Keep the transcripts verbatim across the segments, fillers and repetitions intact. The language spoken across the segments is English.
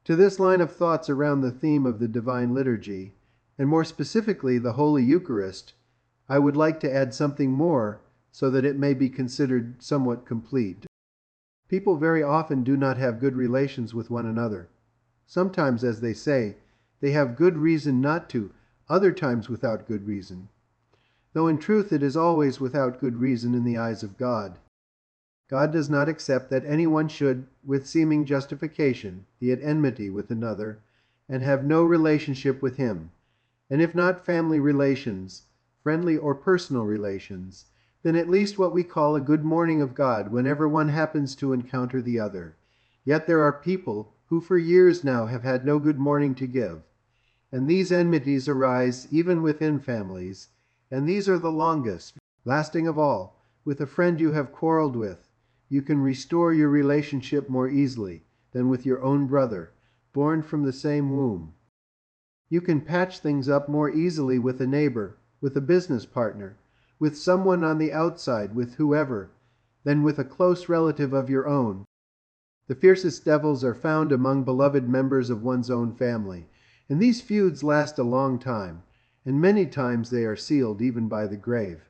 To this line of thoughts around the theme of the Divine Liturgy, and more specifically the Holy Eucharist, I would like to add something more so that it may be considered somewhat complete. People very often do not have good relations with one another. Sometimes, as they say, they have good reason not to, other times without good reason. Though in truth it is always without good reason in the eyes of God. God does not accept that anyone should, with seeming justification, be at enmity with another, and have no relationship with him. And if not family relations, friendly or personal relations, then at least what we call a good morning of God whenever one happens to encounter the other. Yet there are people who for years now have had no good morning to give. And these enmities arise even within families, and these are the longest, lasting of all. With a friend you have quarreled with, you can restore your relationship more easily than with your own brother, born from the same womb. You can patch things up more easily with a neighbor, with a business partner, with someone on the outside, with whoever, than with a close relative of your own. The fiercest devils are found among beloved members of one's own family, and these feuds last a long time, and many times they are sealed even by the grave.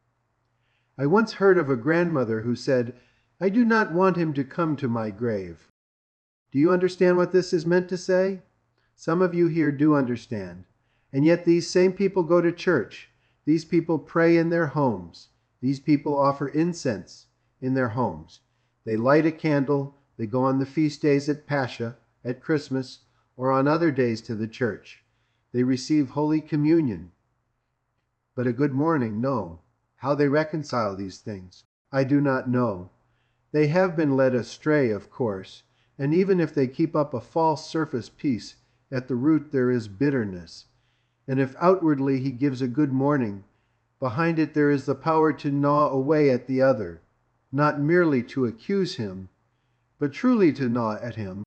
I once heard of a grandmother who said, "I do not want him to come to my grave." Do you understand what this is meant to say? Some of you here do understand. And yet these same people go to church. These people pray in their homes. These people offer incense in their homes. They light a candle. They go on the feast days at Pascha, at Christmas, or on other days to the church. They receive Holy Communion. But a good morning, no. How they reconcile these things, I do not know. They have been led astray, of course, and even if they keep up a false surface peace, at the root there is bitterness. And if outwardly he gives a good morning, behind it there is the power to gnaw away at the other, not merely to accuse him, but truly to gnaw at him.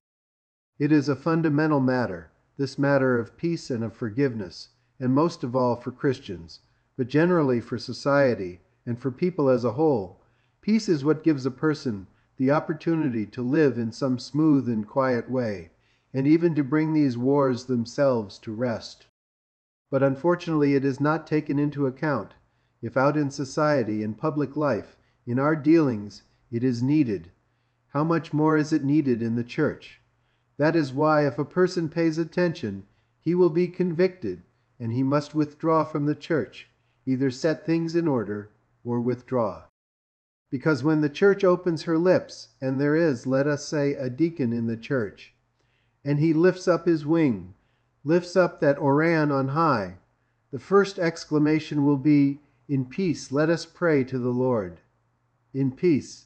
It is a fundamental matter, this matter of peace and of forgiveness, and most of all for Christians, but generally for society and for people as a whole. Peace is what gives a person the opportunity to live in some smooth and quiet way, and even to bring these wars themselves to rest. But unfortunately it is not taken into account, if out in society, in public life, in our dealings, it is needed. How much more is it needed in the church? That is why if a person pays attention, he will be convicted, and he must withdraw from the church, either set things in order or withdraw. Because when the church opens her lips, and there is, let us say, a deacon in the church, and he lifts up his wing, lifts up that oran on high, the first exclamation will be, "In peace, let us pray to the Lord." In peace.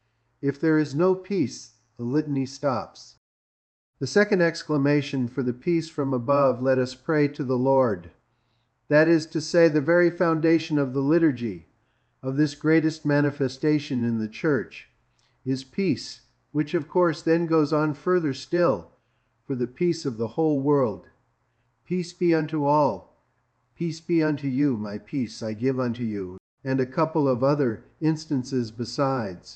If there is no peace, the litany stops. The second exclamation for the peace from above, "Let us pray to the Lord." That is to say, the very foundation of the liturgy, of this greatest manifestation in the church, is peace, which of course then goes on further still, for the peace of the whole world. Peace be unto all. Peace be unto you, my peace I give unto you, and a couple of other instances besides.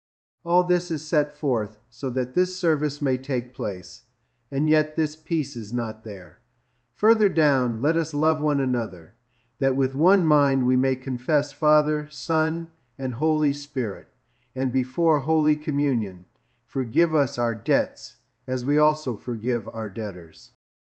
All this is set forth so that this service may take place, and yet this peace is not there. Further down, let us love one another, that with one mind we may confess Father, Son, and Holy Spirit, and before Holy Communion, forgive us our debts, as we also forgive our debtors.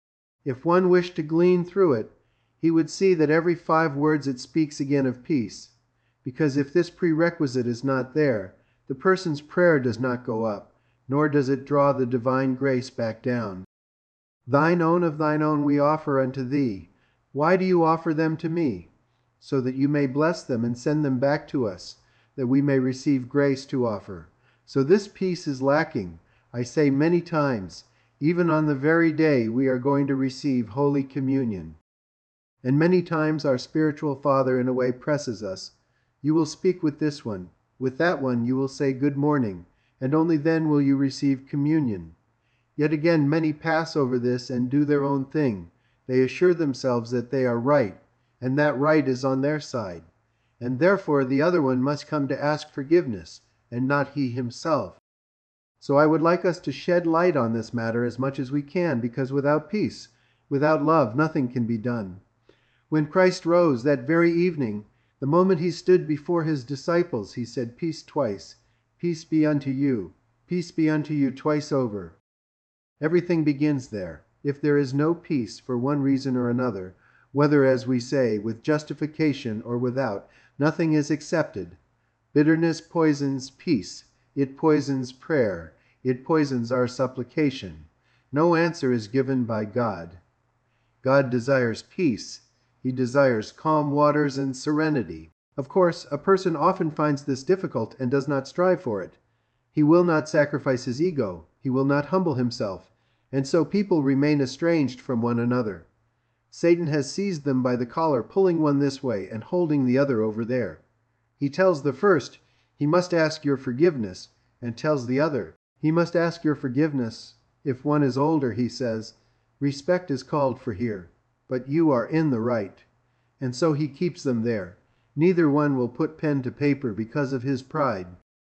If one wished to glean through it, he would see that every five words it speaks again of peace, because if this prerequisite is not there, the person's prayer does not go up, nor does it draw the divine grace back down. Thine own of thine own we offer unto thee. Why do you offer them to me? So that you may bless them and send them back to us, that we may receive grace to offer. So this peace is lacking, I say many times, even on the very day we are going to receive Holy Communion. And many times our spiritual father in a way presses us. You will speak with this one. With that one you will say good morning, and only then will you receive communion. Yet again many pass over this and do their own thing. They assure themselves that they are right, and that right is on their side. And therefore the other one must come to ask forgiveness, and not he himself. So I would like us to shed light on this matter as much as we can, because without peace, without love, nothing can be done. When Christ rose that very evening, the moment he stood before his disciples, he said, "Peace" twice. "Peace be unto you. Peace be unto you" twice over. Everything begins there. If there is no peace for one reason or another, whether, as we say, with justification or without, nothing is accepted. Bitterness poisons peace. It poisons prayer. It poisons our supplication. No answer is given by God. God desires peace. He desires calm waters and serenity. Of course, a person often finds this difficult and does not strive for it. He will not sacrifice his ego. He will not humble himself. And so people remain estranged from one another. Satan has seized them by the collar, pulling one this way and holding the other over there. He tells the first, he must ask your forgiveness, and tells the other, he must ask your forgiveness. If one is older, he says, respect is called for here, but you are in the right. And so he keeps them there. Neither one will put pen to paper because of his pride.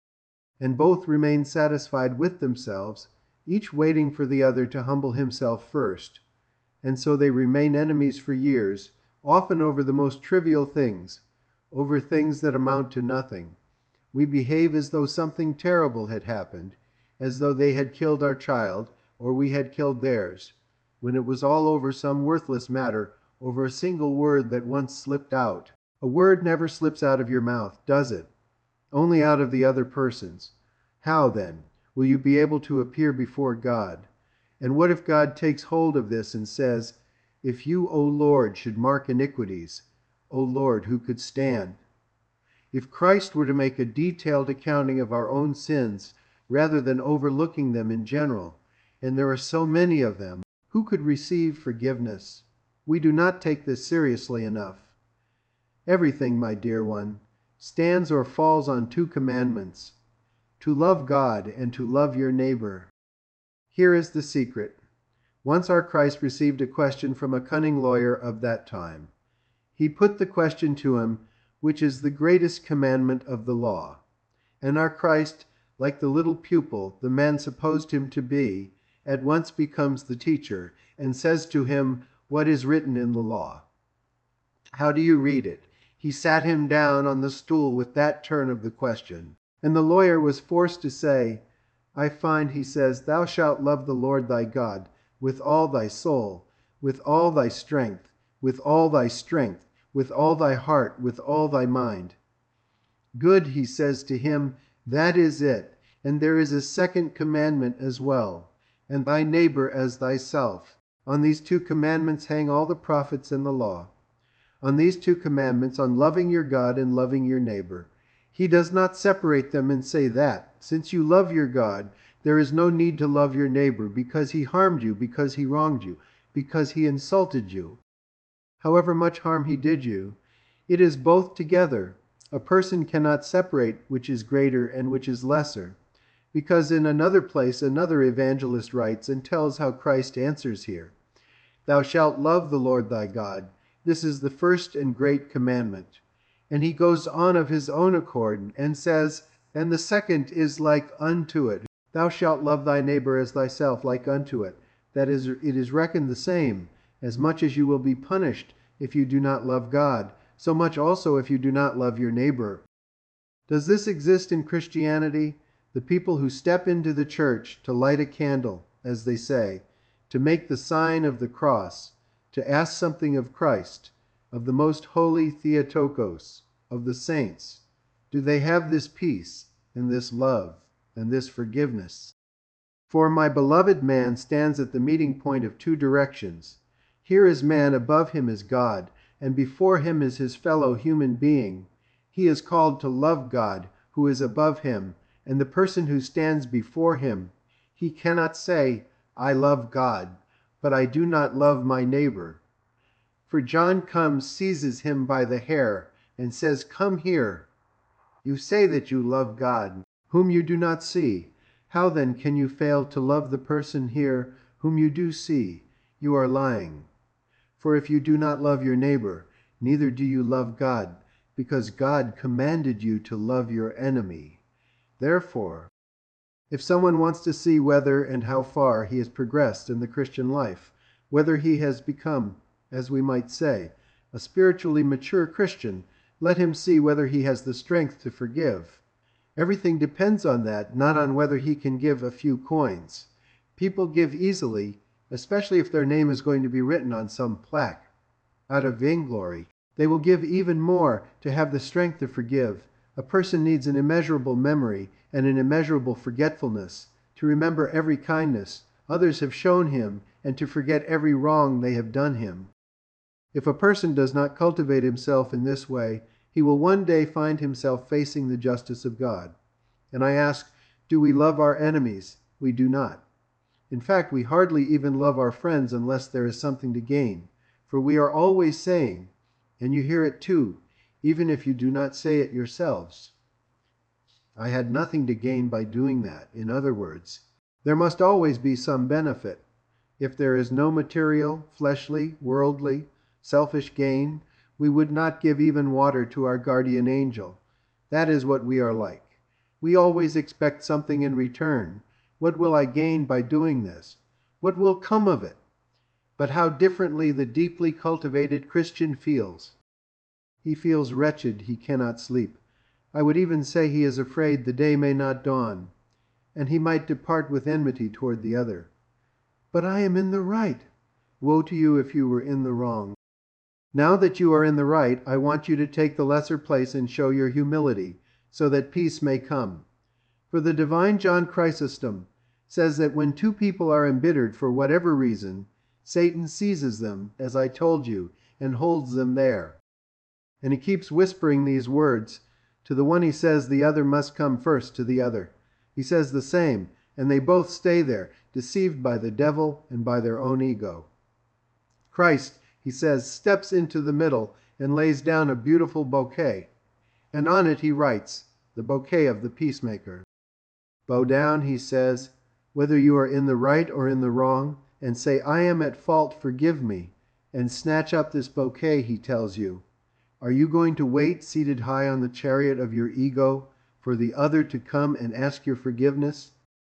And both remain satisfied with themselves, each waiting for the other to humble himself first. And so they remain enemies for years, often over the most trivial things, over things that amount to nothing. We behave as though something terrible had happened, as though they had killed our child, or we had killed theirs, when it was all over some worthless matter, over a single word that once slipped out. A word never slips out of your mouth, does it? Only out of the other person's. How, then, will you be able to appear before God? And what if God takes hold of this and says, "If you, O Lord, should mark iniquities, O Lord, who could stand?" If Christ were to make a detailed accounting of our own sins, rather than overlooking them in general, and there are so many of them, who could receive forgiveness? We do not take this seriously enough. Everything, my dear one, stands or falls on two commandments: to love God and to love your neighbor. Here is the secret. Once our Christ received a question from a cunning lawyer of that time. He put the question to him, which is the greatest commandment of the law? And our Christ, like the little pupil the man supposed him to be, at once becomes the teacher and says to him, "What is written in the law? How do you read it?" He sat him down on the stool with that turn of the question. And the lawyer was forced to say, "I find," he says, "thou shalt love the Lord thy God with all thy soul, with all thy strength, with all thy strength, with all thy heart, with all thy mind." Good, he says to him, that is it. And there is a second commandment as well, and thy neighbor as thyself. On these two commandments hang all the prophets and the law. On these two commandments, on loving your God and loving your neighbor. He does not separate them and say that, since you love your God, there is no need to love your neighbor because he harmed you, because he wronged you, because he insulted you. However much harm he did you, it is both together. A person cannot separate which is greater and which is lesser, because in another place another evangelist writes and tells how Christ answers here. Thou shalt love the Lord thy God. This is the first and great commandment. And he goes on of his own accord and says, and the second is like unto it. Thou shalt love thy neighbor as thyself, like unto it. That is, it is reckoned the same. As much as you will be punished if you do not love God, so much also if you do not love your neighbor. Does this exist in Christianity? The people who step into the church to light a candle, as they say, to make the sign of the cross, to ask something of Christ, of the most holy Theotokos, of the saints, do they have this peace and this love and this forgiveness? For my beloved man stands at the meeting point of two directions. Here is man, above him is God, and before him is his fellow human being. He is called to love God, who is above him, and the person who stands before him. He cannot say, I love God, but I do not love my neighbor. For John comes, seizes him by the hair, and says, Come here. You say that you love God, whom you do not see. How then can you fail to love the person here whom you do see? You are lying. For if you do not love your neighbor, neither do you love God, because God commanded you to love your enemy. Therefore, If someone wants to see whether and how far he has progressed in the Christian life, whether he has become, as we might say, a spiritually mature Christian, let him see whether he has the strength to forgive. Everything depends on that, not on whether he can give a few coins. People give easily, especially if their name is going to be written on some plaque. Out of vainglory, they will give even more to have the strength to forgive. A person needs an immeasurable memory and an immeasurable forgetfulness to remember every kindness others have shown him and to forget every wrong they have done him. If a person does not cultivate himself in this way, he will one day find himself facing the justice of God. And I ask, do we love our enemies? We do not. In fact, we hardly even love our friends unless there is something to gain. For we are always saying, and you hear it too, even if you do not say it yourselves, I had nothing to gain by doing that. In other words, there must always be some benefit. If there is no material, fleshly, worldly, selfish gain, we would not give even water to our guardian angel. That is what we are like. We always expect something in return. What will I gain by doing this? What will come of it? But how differently the deeply cultivated Christian feels. He feels wretched, he cannot sleep. I would even say he is afraid the day may not dawn, and he might depart with enmity toward the other. But I am in the right. Woe to you if you were in the wrong. Now that you are in the right, I want you to take the lesser place and show your humility, so that peace may come. For the divine John Chrysostom says that when two people are embittered for whatever reason, Satan seizes them, as I told you, and holds them there. And he keeps whispering these words. To the one he says the other must come first to the other. He says the same, and they both stay there, deceived by the devil and by their own ego. Christ, he says, steps into the middle and lays down a beautiful bouquet. And on it he writes, the bouquet of the peacemaker. Bow down, he says, whether you are in the right or in the wrong, and say, I am at fault, forgive me, and snatch up this bouquet, he tells you. Are you going to wait, seated high on the chariot of your ego, for the other to come and ask your forgiveness?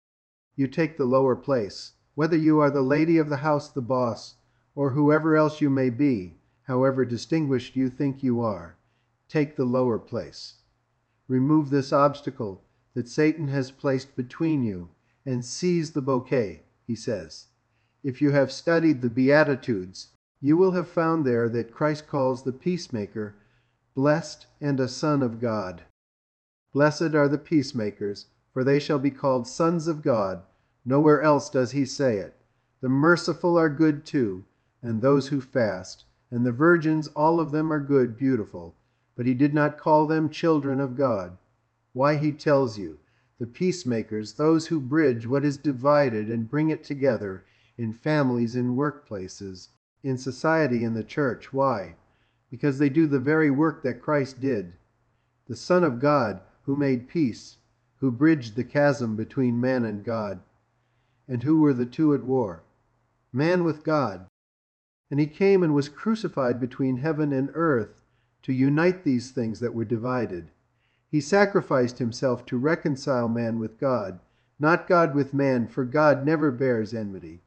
You take the lower place. Whether you are the lady of the house, the boss, or whoever else you may be, however distinguished you think you are, take the lower place. Remove this obstacle that Satan has placed between you and seize the bouquet, he says. If you have studied the Beatitudes, you will have found there that Christ calls the peacemaker blessed and a son of God. Blessed are the peacemakers, for they shall be called sons of God. Nowhere else does he say it. The merciful are good too, and those who fast, and the virgins, all of them are good, beautiful. But he did not call them children of God. Why, he tells you, the peacemakers, those who bridge what is divided and bring it together in families, in workplaces, in society, in the church. Why? Because they do the very work that Christ did. The Son of God, who made peace, who bridged the chasm between man and God. And who were the two at war? Man with God. And he came and was crucified between heaven and earth to unite these things that were divided. He sacrificed himself to reconcile man with God, not God with man, for God never bears enmity.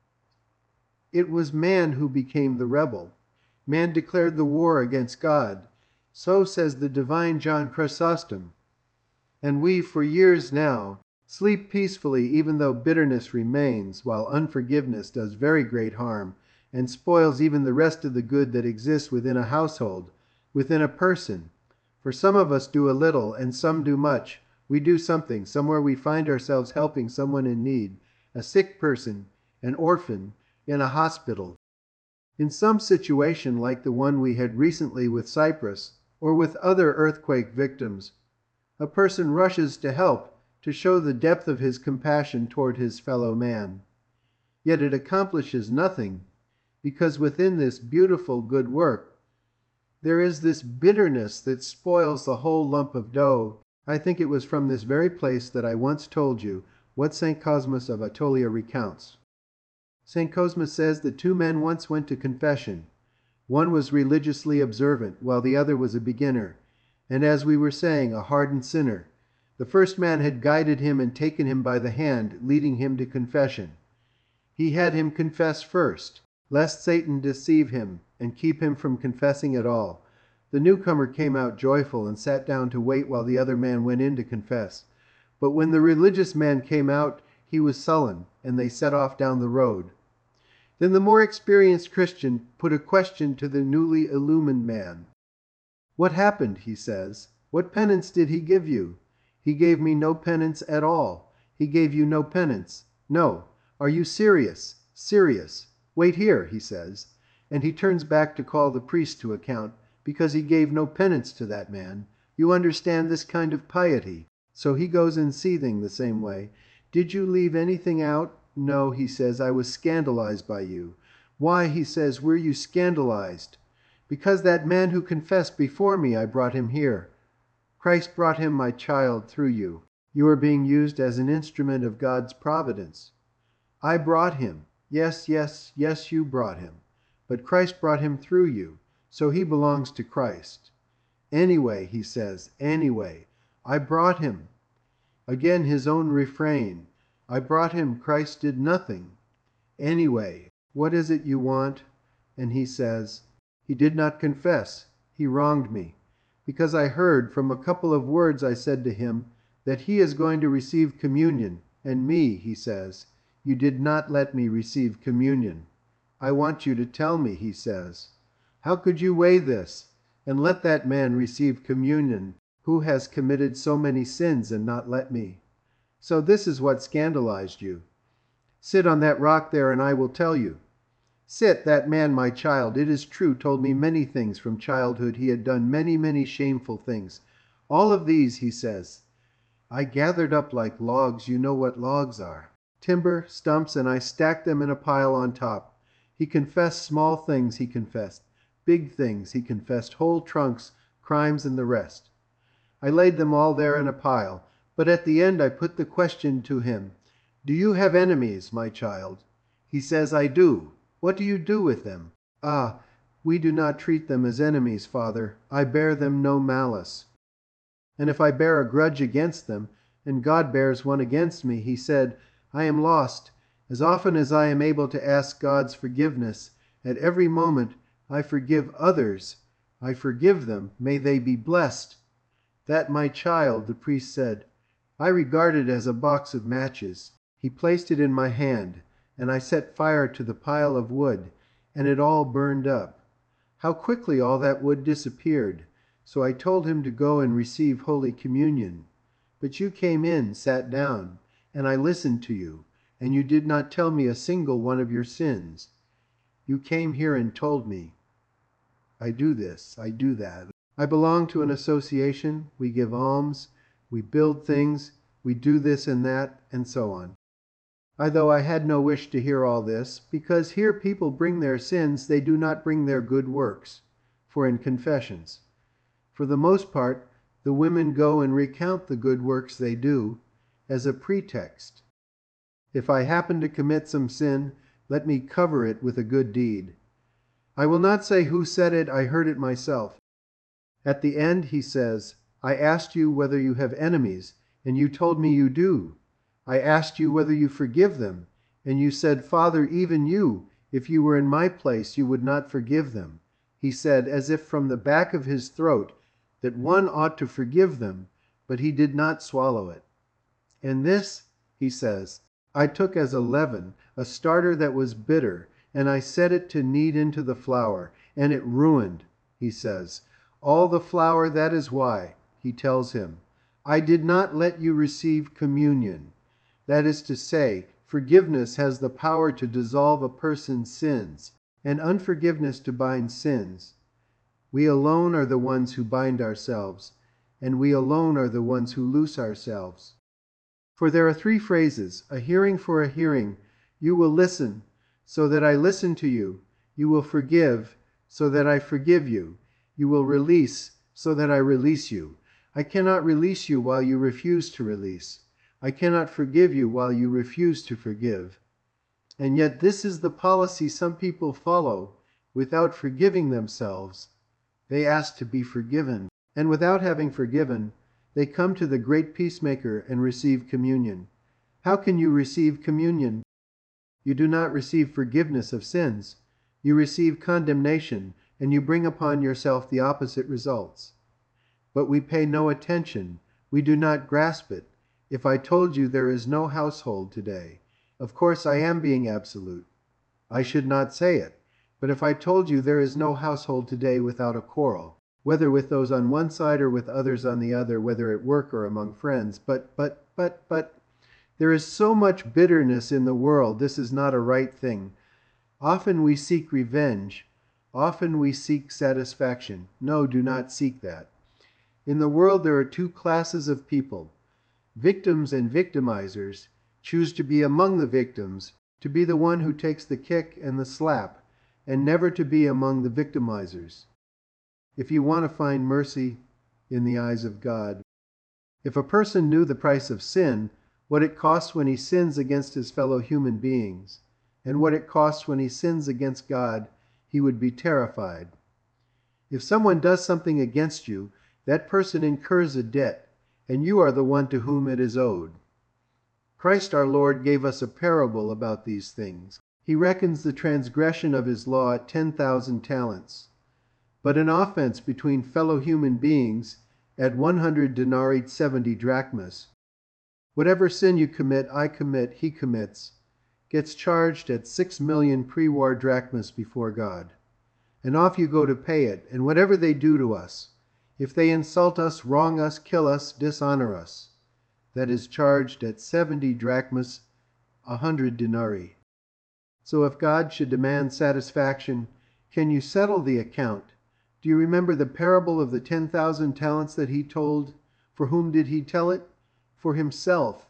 It was man who became the rebel. Man declared the war against God. So says the divine John Chrysostom. And we, for years now, sleep peacefully even though bitterness remains, while unforgiveness does very great harm and spoils even the rest of the good that exists within a household, within a person. For some of us do a little, and some do much. We do something, somewhere we find ourselves helping someone in need, a sick person, an orphan, in a hospital. In some situation like the one we had recently with Cyprus, or with other earthquake victims, a person rushes to help, to show the depth of his compassion toward his fellow man. Yet it accomplishes nothing, because within this beautiful good work, there is this bitterness that spoils the whole lump of dough. I think it was from this very place that I once told you what Saint Cosmas of Aetolia recounts. Saint Cosmas says that two men once went to confession. One was religiously observant, while the other was a beginner, and as we were saying, a hardened sinner. The first man had guided him and taken him by the hand, leading him to confession. He had him confess first, lest Satan deceive him and keep him from confessing at all. The newcomer came out joyful and sat down to wait while the other man went in to confess. But when the religious man came out, he was sullen, and they set off down the road. Then the more experienced Christian put a question to the newly illumined man. "What happened?" he says. "What penance did he give you?" "He gave me no penance at all." "He gave you no penance?" "No." "Are you serious?" "Serious." "Wait here," he says. And he turns back to call the priest to account, because he gave no penance to that man. You understand this kind of piety. So he goes in seething the same way. "Did you leave anything out?" "No," he says, "I was scandalized by you." "Why," he says, "were you scandalized?" "Because that man who confessed before me, I brought him here." "Christ brought him, my child, through you. You are being used as an instrument of God's providence." "I brought him." "Yes, yes, yes, you brought him. But Christ brought him through you, so he belongs to Christ." "Anyway," he says, "anyway, I brought him." Again his own refrain. "I brought him, Christ did nothing." "Anyway, what is it you want?" And he says, "He did not confess. He wronged me. Because I heard from a couple of words I said to him that he is going to receive communion, and me," he says, "you did not let me receive communion. I want you to tell me," he says. "How could you weigh this and let that man receive communion who has committed so many sins and not let me? So this is what scandalized you. Sit on that rock there and I will tell you." "Sit, that man, my child, it is true, told me many things from childhood. He had done many, many shameful things. All of these," he says, "I gathered up like logs. You know what logs are. Timber, stumps, and I stacked them in a pile on top." He confessed small things, he confessed. Big things, he confessed. Whole trunks, crimes, and the rest. I laid them all there in a pile. But at the end I put the question to him, "Do you have enemies, my child?" He says, "I do." "What do you do with them?" "Ah, we do not treat them as enemies, Father. I bear them no malice. And if I bear a grudge against them, and God bears one against me," he said, "I am lost. As often as I am able to ask God's forgiveness, at every moment I forgive others. I forgive them. May they be blessed." "That, my child," the priest said, "I regard it as a box of matches." He placed it in my hand, and I set fire to the pile of wood, and it all burned up. How quickly all that wood disappeared. So I told him to go and receive Holy Communion. But you came in, sat down, and I listened to you, and you did not tell me a single one of your sins. You came here and told me, "I do this, I do that. I belong to an association, we give alms, we build things, we do this and that," and so on. I, though I had no wish to hear all this, because here people bring their sins, they do not bring their good works, for in confessions. For the most part, the women go and recount the good works they do as a pretext. If I happen to commit some sin, let me cover it with a good deed. I will not say who said it, I heard it myself. At the end, he says, "I asked you whether you have enemies, and you told me you do. I asked you whether you forgive them, and you said, 'Father, even you, if you were in my place, you would not forgive them.'" He said, as if from the back of his throat, that one ought to forgive them, but he did not swallow it. "And this," he says, "I took as a leaven, a starter that was bitter, and I set it to knead into the flour, and it ruined," he says, "all the flour. That is why," he tells him, "I did not let you receive communion." That is to say, forgiveness has the power to dissolve a person's sins, and unforgiveness to bind sins. We alone are the ones who bind ourselves, and we alone are the ones who loose ourselves. For there are three phrases: a hearing for a hearing, you will listen, so that I listen to you; you will forgive, so that I forgive you; you will release, so that I release you. I cannot release you while you refuse to release. I cannot forgive you while you refuse to forgive. And yet this is the policy some people follow without forgiving themselves. They ask to be forgiven, and without having forgiven, They come to the great peacemaker and receive communion. How can you receive communion? You do not receive forgiveness of sins. You receive condemnation, and you bring upon yourself the opposite results. But we pay no attention. We do not grasp it. If I told you there is no household today, of course I am being absolute. I should not say it. But if I told you there is no household today without a quarrel, whether with those on one side or with others on the other, whether at work or among friends, but, but, but, but, there is so much bitterness in the world, this is not a right thing. Often we seek revenge. Often we seek satisfaction. No, do not seek that. In the world there are two classes of people. Victims and victimizers. Choose to be among the victims, to be the one who takes the kick and the slap, and never to be among the victimizers. If you want to find mercy in the eyes of God, if a person knew the price of sin, what it costs when he sins against his fellow human beings, and what it costs when he sins against God, he would be terrified. If someone does something against you, that person incurs a debt, and you are the one to whom it is owed. Christ our Lord gave us a parable about these things. He reckons the transgression of his law at ten thousand talents, but an offense between fellow human beings at one hundred denarii, seventy drachmas. Whatever sin you commit, I commit, he commits, gets charged at six million pre-war drachmas before God. And off you go to pay it, and whatever they do to us, if they insult us, wrong us, kill us, dishonor us, that is charged at seventy drachmas, a hundred denarii. So if God should demand satisfaction, can you settle the account? Do you remember the parable of the ten thousand talents that he told? For whom did he tell it? For himself.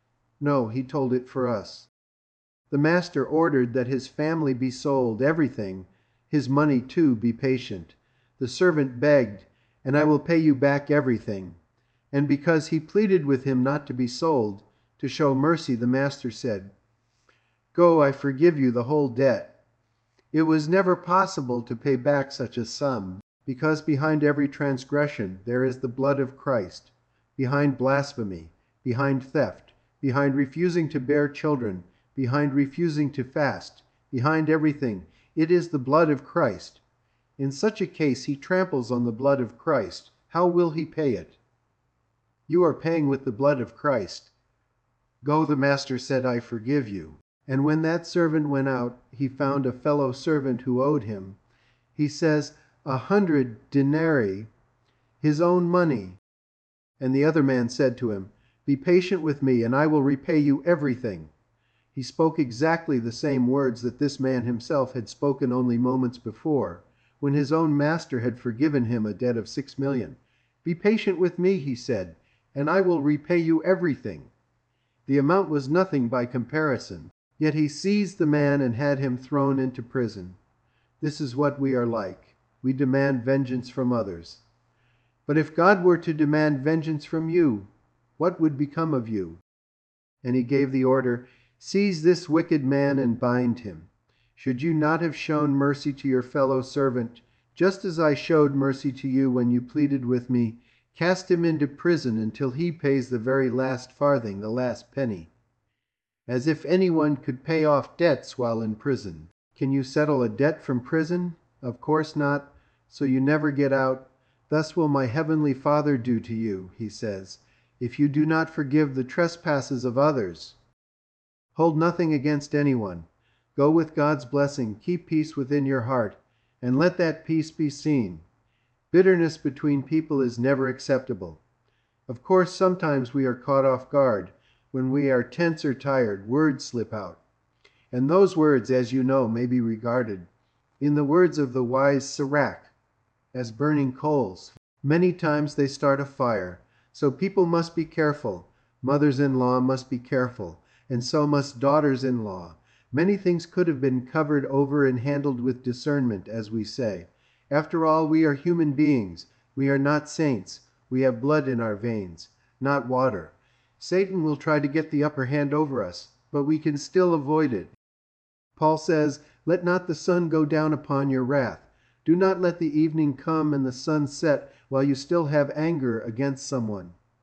No, he told it for us. The master ordered that his family be sold, everything, his money too, be patient. The servant begged, and I will pay you back everything. And because he pleaded with him not to be sold, to show mercy, the master said, Go, I forgive you the whole debt. It was never possible to pay back such a sum, because behind every transgression there is the blood of Christ, behind blasphemy, behind theft, behind refusing to bear children, behind refusing to fast, behind everything, it is the blood of Christ. In such a case he tramples on the blood of Christ. How will he pay it? You are paying with the blood of Christ. Go, the master said, I forgive you. And when that servant went out, he found a fellow servant who owed him, he says, a hundred denarii, his own money. And the other man said to him, Be patient with me, and I will repay you everything. He spoke exactly the same words that this man himself had spoken only moments before, when his own master had forgiven him a debt of six million. Be patient with me, he said, and I will repay you everything. The amount was nothing by comparison, yet he seized the man and had him thrown into prison. This is what we are like. We demand vengeance from others. But if God were to demand vengeance from you, what would become of you? And he gave the order, Seize this wicked man and bind him. Should you not have shown mercy to your fellow servant, just as I showed mercy to you when you pleaded with me, cast him into prison until he pays the very last farthing, the last penny. As if anyone could pay off debts while in prison. Can you settle a debt from prison? Of course not, so you never get out. Thus will my heavenly Father do to you, he says, if you do not forgive the trespasses of others. Hold nothing against anyone. Go with God's blessing, keep peace within your heart, and let that peace be seen. Bitterness between people is never acceptable. Of course, sometimes we are caught off guard. When we are tense or tired, words slip out. And those words, as you know, may be regarded, in the words of the wise Sirach, as burning coals. Many times they start a fire. So people must be careful. Mothers-in-law must be careful, and so must daughters-in-law. Many things could have been covered over and handled with discernment, as we say. After all, we are human beings. We are not saints. We have blood in our veins, not water. Satan will try to get the upper hand over us, but we can still avoid it. Paul says, Let not the sun go down upon your wrath. Do not let the evening come and the sun set while you still have anger against someone.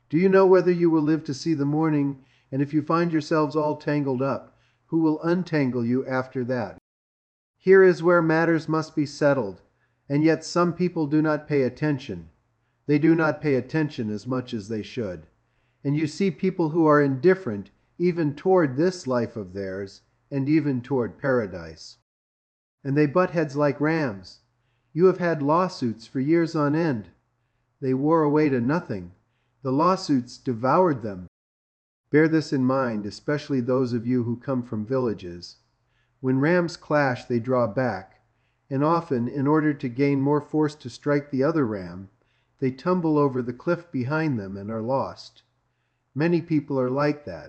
Do you know whether you will live to see the morning? And if you find yourselves all tangled up, who will untangle you after that? Here is where matters must be settled, and yet some people do not pay attention. They do not pay attention as much as they should. And you see people who are indifferent even toward this life of theirs, and even toward paradise. And they butt heads like rams. You have had lawsuits for years on end. They wore away to nothing. The lawsuits devoured them. Bear this in mind, especially those of you who come from villages. When rams clash, they draw back, and often, in order to gain more force to strike the other ram, they tumble over the cliff behind them and are lost. Many people are like that.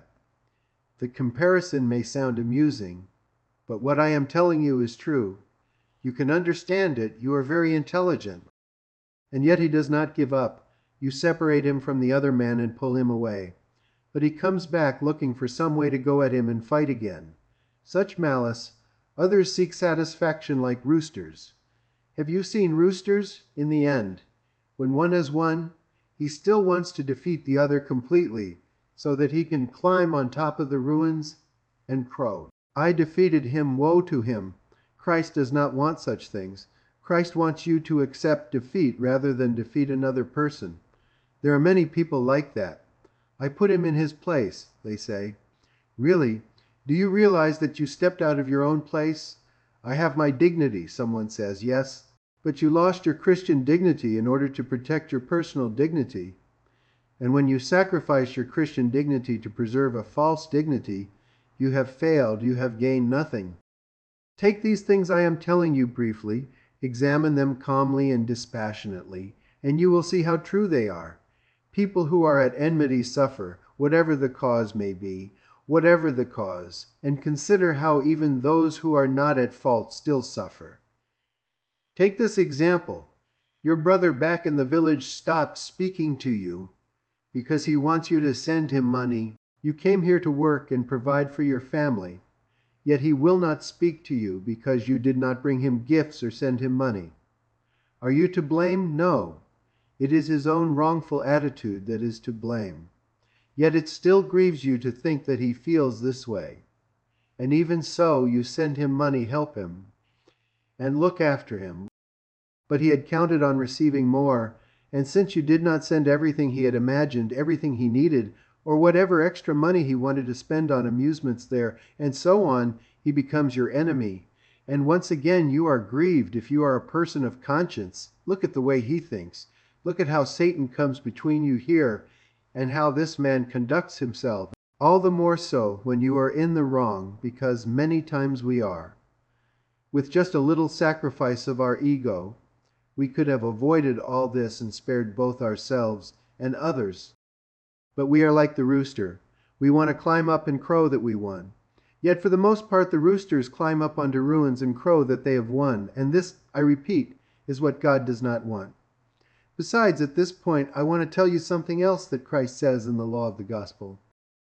The comparison may sound amusing, but what I am telling you is true. You can understand it. You are very intelligent. And yet he does not give up. You separate him from the other man and pull him away. But he comes back looking for some way to go at him and fight again. Such malice, others seek satisfaction like roosters. Have you seen roosters? In the end, when one has won, he still wants to defeat the other completely, so that he can climb on top of the ruins and crow. I defeated him, woe to him. Christ does not want such things. Christ wants you to accept defeat rather than defeat another person. There are many people like that. I put him in his place, they say. Really? Do you realize that you stepped out of your own place? I have my dignity, someone says. Yes, but you lost your Christian dignity in order to protect your personal dignity. And when you sacrifice your Christian dignity to preserve a false dignity, you have failed, you have gained nothing. Take these things I am telling you briefly, examine them calmly and dispassionately, and you will see how true they are. People who are at enmity suffer, whatever the cause may be, whatever the cause, and consider how even those who are not at fault still suffer. Take this example. Your brother back in the village stopped speaking to you because he wants you to send him money. You came here to work and provide for your family, yet he will not speak to you because you did not bring him gifts or send him money. Are you to blame? No. It is his own wrongful attitude that is to blame. Yet it still grieves you to think that he feels this way. And even so, you send him money, help him, and look after him. But he had counted on receiving more, and since you did not send everything he had imagined, everything he needed, or whatever extra money he wanted to spend on amusements there, and so on, he becomes your enemy. And once again, you are grieved if you are a person of conscience. Look at the way he thinks. Look at how Satan comes between you here, and how this man conducts himself. All the more so when you are in the wrong, because many times we are. With just a little sacrifice of our ego, we could have avoided all this and spared both ourselves and others. But we are like the rooster. We want to climb up and crow that we won. Yet for the most part the roosters climb up onto ruins and crow that they have won, and this, I repeat, is what God does not want. Besides, at this point, I want to tell you something else that Christ says in the law of the gospel.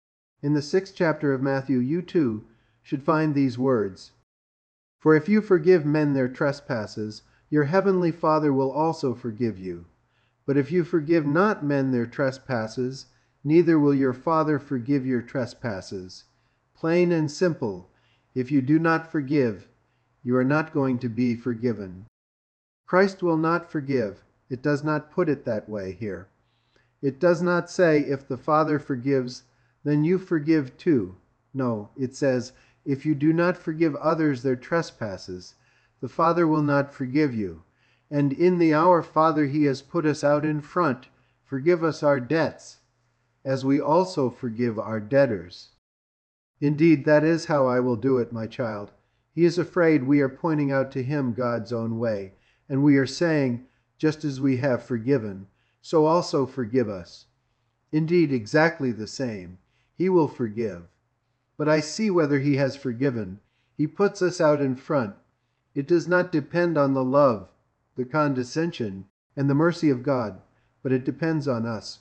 In the sixth chapter of Matthew, you too should find these words. For if you forgive men their trespasses, your heavenly Father will also forgive you. But if you forgive not men their trespasses, neither will your Father forgive your trespasses. Plain and simple, if you do not forgive, you are not going to be forgiven. Christ will not forgive. It does not put it that way here. It does not say, if the Father forgives, then you forgive too. No, it says, if you do not forgive others their trespasses, the Father will not forgive you. And in the Our Father he has put us out in front. Forgive us our debts, as we also forgive our debtors. Indeed, that is how I will do it, my child. He is afraid we are pointing out to him God's own way, and we are saying, just as we have forgiven, so also forgive us. Indeed, exactly the same. He will forgive. But I see whether he has forgiven. He puts us out in front. It does not depend on the love, the condescension, and the mercy of God, but it depends on us.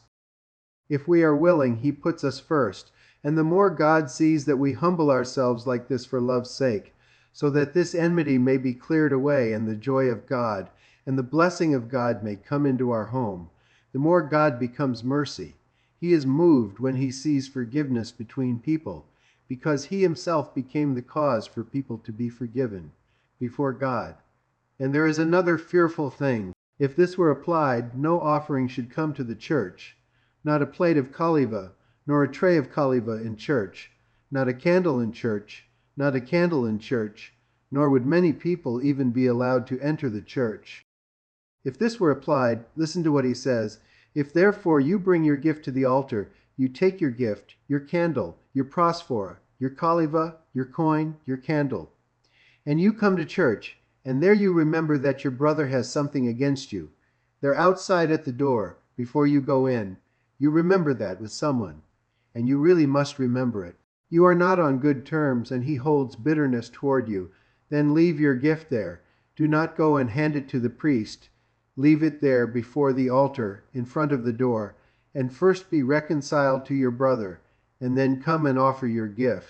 If we are willing, he puts us first. And the more God sees that we humble ourselves like this for love's sake, so that this enmity may be cleared away and the joy of God and the blessing of God may come into our home, the more God becomes mercy. He is moved when he sees forgiveness between people, because he himself became the cause for people to be forgiven before God. And there is another fearful thing. If this were applied, no offering should come to the church, not a plate of kaliva, nor a tray of kaliva in church, not a candle in church, not a candle in church, nor would many people even be allowed to enter the church. If this were applied, listen to what he says. If therefore you bring your gift to the altar, you take your gift, your candle, your prosphora, your kaliva, your coin, your candle, and you come to church, and there you remember that your brother has something against you. They're outside at the door before you go in. You remember that with someone, and you really must remember it. You are not on good terms, and he holds bitterness toward you. Then leave your gift there. Do not go and hand it to the priest. Leave it there before the altar in front of the door, and first be reconciled to your brother, and then come and offer your gift.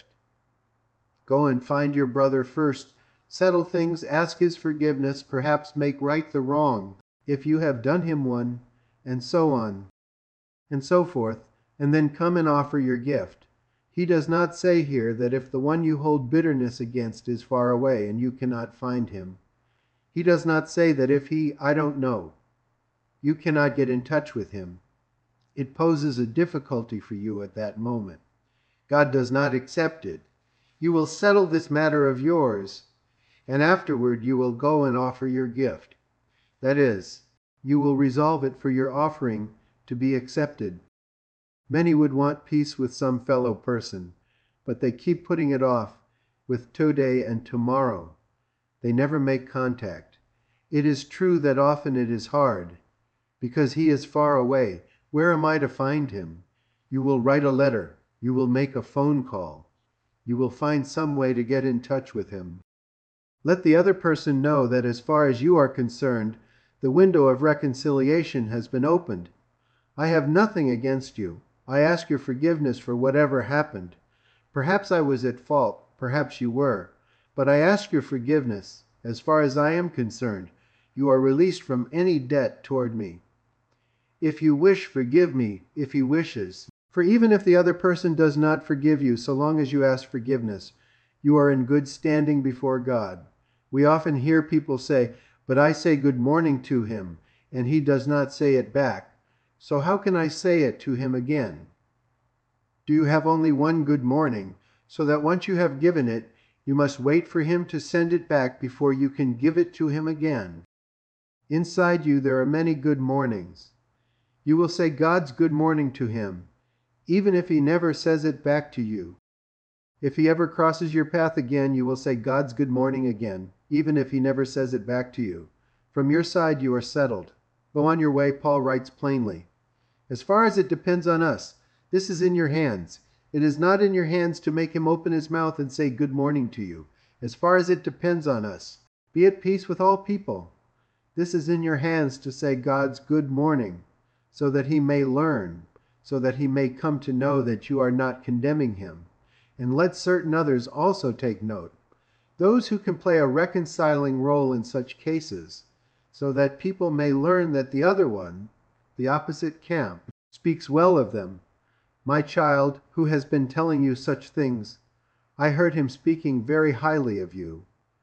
Go and find your brother first. Settle things, ask his forgiveness, perhaps make right the wrong, if you have done him one, and so on, and so forth, and then come and offer your gift. He does not say here that if the one you hold bitterness against is far away and you cannot find him. He does not say that if he, I don't know, you cannot get in touch with him. It poses a difficulty for you at that moment. God does not accept it. You will settle this matter of yours, and afterward you will go and offer your gift. That is, you will resolve it for your offering to be accepted. Many would want peace with some fellow person, but they keep putting it off with today and tomorrow. They never make contact. It is true that often it is hard, because he is far away. Where am I to find him? You will write a letter. You will make a phone call. You will find some way to get in touch with him. Let the other person know that as far as you are concerned, the window of reconciliation has been opened. I have nothing against you. I ask your forgiveness for whatever happened. Perhaps I was at fault, perhaps you were, but I ask your forgiveness. As far as I am concerned, you are released from any debt toward me. If you wish, forgive me, if he wishes. For even if the other person does not forgive you, so long as you ask forgiveness, you are in good standing before God. We often hear people say, but I say good morning to him, and he does not say it back. So how can I say it to him again? Do you have only one good morning, so that once you have given it, you must wait for him to send it back before you can give it to him again? Inside you there are many good mornings. You will say God's good morning to him, even if he never says it back to you. If he ever crosses your path again, you will say God's good morning again, even if he never says it back to you. From your side you are settled. Go on your way, Paul writes plainly. As far as it depends on us, this is in your hands. It is not in your hands to make him open his mouth and say good morning to you. As far as it depends on us, be at peace with all people. This is in your hands to say God's good morning, so that he may learn, so that he may come to know that you are not condemning him. And let certain others also take note, those who can play a reconciling role in such cases, so that people may learn that the other one, the opposite camp, speaks well of them. My child, who has been telling you such things, I heard him speaking very highly of you.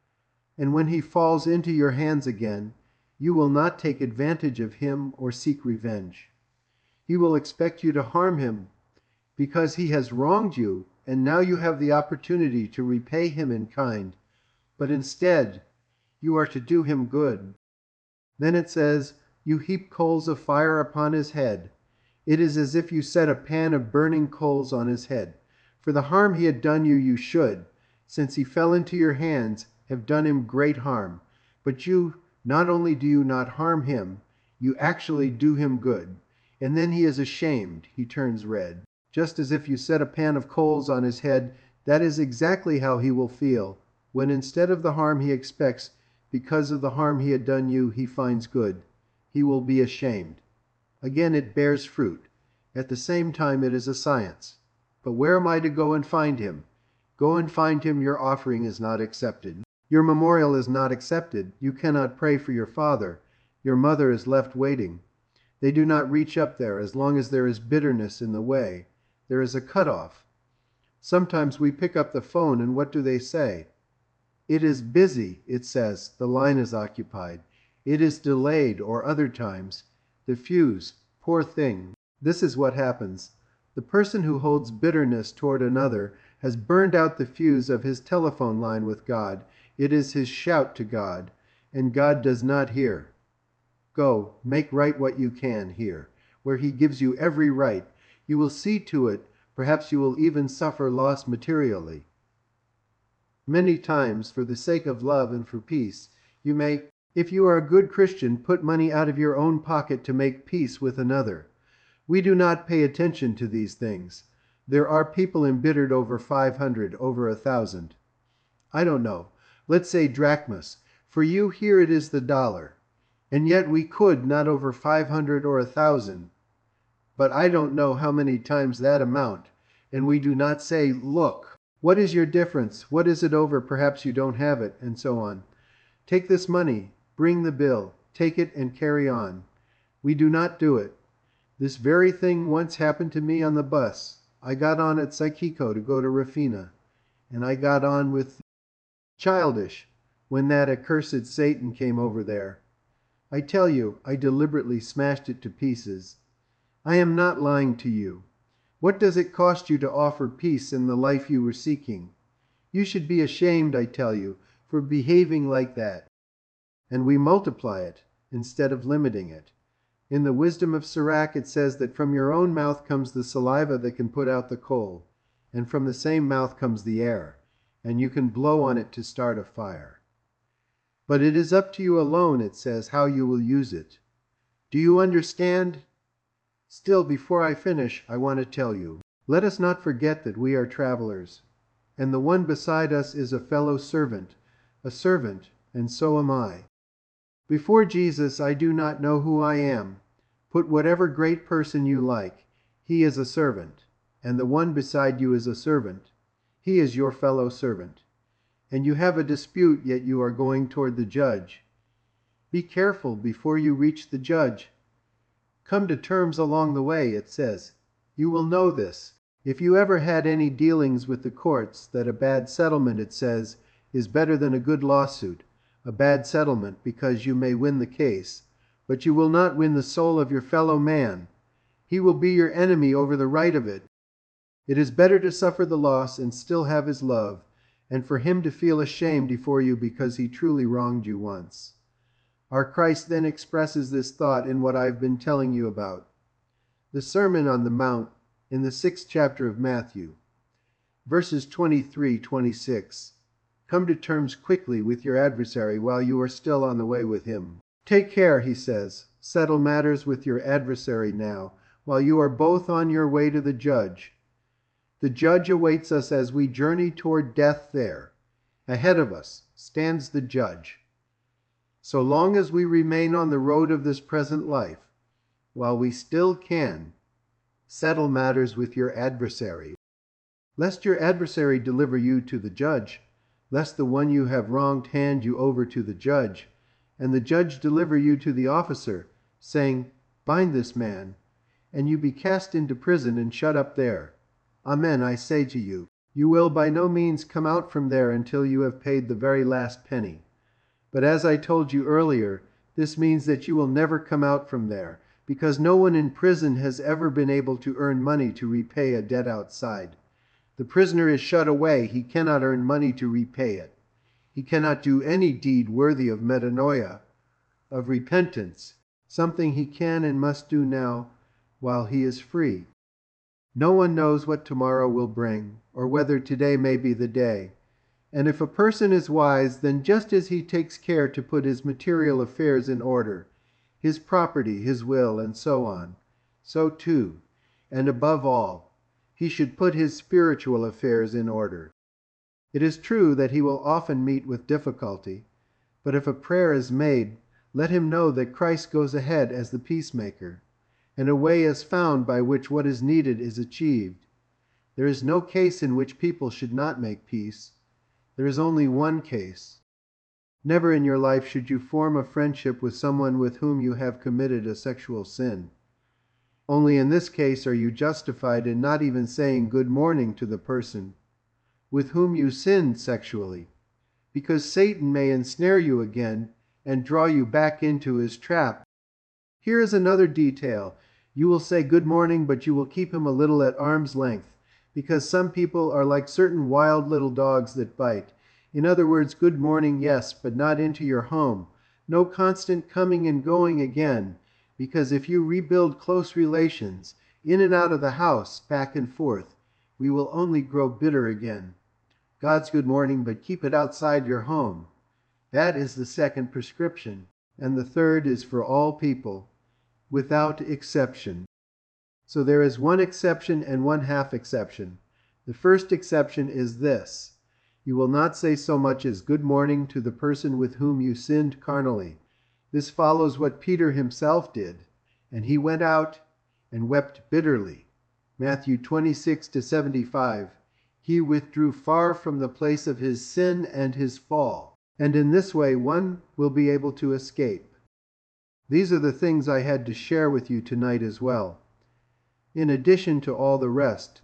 And when he falls into your hands again, you will not take advantage of him or seek revenge. He will expect you to harm him because he has wronged you, and now you have the opportunity to repay him in kind. But instead, you are to do him good. Then it says, you heap coals of fire upon his head. It is as if you set a pan of burning coals on his head. For the harm he had done you, you should, since he fell into your hands, have done him great harm. But you, not only do you not harm him, you actually do him good. And then he is ashamed, he turns red. Just as if you set a pan of coals on his head, that is exactly how he will feel, when instead of the harm he expects, because of the harm he had done you, he finds good. He will be ashamed. Again, it bears fruit. At the same time, it is a science. But where am I to go and find him? Go and find him. Your offering is not accepted. Your memorial is not accepted. You cannot pray for your father. Your mother is left waiting. They do not reach up there as long as there is bitterness in the way. There is a cutoff. Sometimes we pick up the phone and what do they say? It is busy, it says, the line is occupied. It is delayed, or other times, the fuse, poor thing. This is what happens. The person who holds bitterness toward another has burned out the fuse of his telephone line with God. It is his shout to God, and God does not hear. Go, make right what you can here, where he gives you every right. You will see to it, perhaps you will even suffer loss materially. Many times, for the sake of love and for peace, you may, if you are a good Christian, put money out of your own pocket to make peace with another. We do not pay attention to these things. There are people embittered over five hundred, over a thousand. I don't know. Let's say drachmas. For you, here it is the dollar. And yet we could not over five hundred or a thousand. But I don't know how many times that amount. And we do not say, look, what is your difference? What is it over? Perhaps you don't have it, and so on. Take this money, bring the bill, take it and carry on. We do not do it. This very thing once happened to me on the bus. I got on at Psychico to go to Rafina, and I got on with Childish when that accursed Satan came over there. I tell you, I deliberately smashed it to pieces. I am not lying to you. What does it cost you to offer peace in the life you were seeking? You should be ashamed, I tell you, for behaving like that. And we multiply it instead of limiting it. In the wisdom of Sirach it says that from your own mouth comes the saliva that can put out the coal, and from the same mouth comes the air, and you can blow on it to start a fire. But it is up to you alone, it says, how you will use it. Do you understand? Still, before I finish, I want to tell you, let us not forget that we are travelers, and the one beside us is a fellow servant, a servant, and so am I. Before Jesus, I do not know who I am. Put whatever great person you like. He is a servant, and the one beside you is a servant. He is your fellow servant. And you have a dispute, yet you are going toward the judge. Be careful before you reach the judge. Come to terms along the way, it says. You will know this. If you ever had any dealings with the courts, that a bad settlement, it says, is better than a good lawsuit. A bad settlement because you may win the case, but you will not win the soul of your fellow man. He will be your enemy over the right of it. It is better to suffer the loss and still have his love, and for him to feel ashamed before you because he truly wronged you once. Our Christ then expresses this thought in what I've been telling you about. The Sermon on the Mount in the sixth chapter of Matthew, verses twenty-three to twenty-six. Come to terms quickly with your adversary while you are still on the way with him. Take care, he says, settle matters with your adversary now, while you are both on your way to the judge. The judge awaits us as we journey toward death there. Ahead of us stands the judge. So long as we remain on the road of this present life, while we still can, settle matters with your adversary, lest your adversary deliver you to the judge, lest the one you have wronged hand you over to the judge, and the judge deliver you to the officer, saying, Bind this man, and you be cast into prison and shut up there. Amen, I say to you, you will by no means come out from there until you have paid the very last penny. But as I told you earlier, this means that you will never come out from there, because no one in prison has ever been able to earn money to repay a debt outside. The prisoner is shut away. He cannot earn money to repay it. He cannot do any deed worthy of metanoia, of repentance, something he can and must do now while he is free. No one knows what tomorrow will bring, or whether today may be the day. And if a person is wise, then just as he takes care to put his material affairs in order, his property, his will, and so on, so too, and above all, he should put his spiritual affairs in order. It is true that he will often meet with difficulty, but if a prayer is made, let him know that Christ goes ahead as the peacemaker, and a way is found by which what is needed is achieved. There is no case in which people should not make peace. There is only one case. Never in your life should you form a friendship with someone with whom you have committed a sexual sin. Only in this case are you justified in not even saying good morning to the person with whom you sinned sexually, because Satan may ensnare you again and draw you back into his trap. Here is another detail. You will say good morning, but you will keep him a little at arm's length, because some people are like certain wild little dogs that bite. In other words, good morning, yes, but not into your home. No constant coming and going again, because if you rebuild close relations, in and out of the house, back and forth, we will only grow bitter again. God's good morning, but keep it outside your home. That is the second prescription. And the third is for all people, without exception. So there is one exception and one half exception. The first exception is this: you will not say so much as good morning to the person with whom you sinned carnally. This follows what Peter himself did, and he went out and wept bitterly. Matthew twenty-six to seventy-five. He withdrew far from the place of his sin and his fall, and in this way one will be able to escape. These are the things I had to share with you tonight as well. In addition to all the rest,